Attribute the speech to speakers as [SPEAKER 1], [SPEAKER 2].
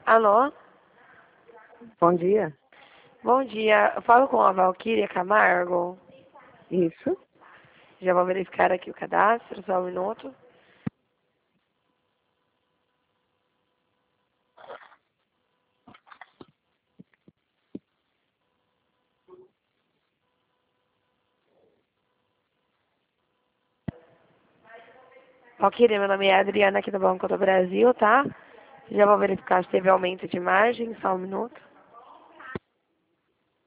[SPEAKER 1] Alô?
[SPEAKER 2] Bom dia.
[SPEAKER 1] Bom dia. Eu falo com a Valquíria Camargo.
[SPEAKER 2] Isso.
[SPEAKER 1] Já vou verificar aqui o cadastro, só um minuto. Valquíria, meu nome é Adriana aqui do Banco do Brasil, tá? Já vou verificar se teve aumento de margem, só um minuto.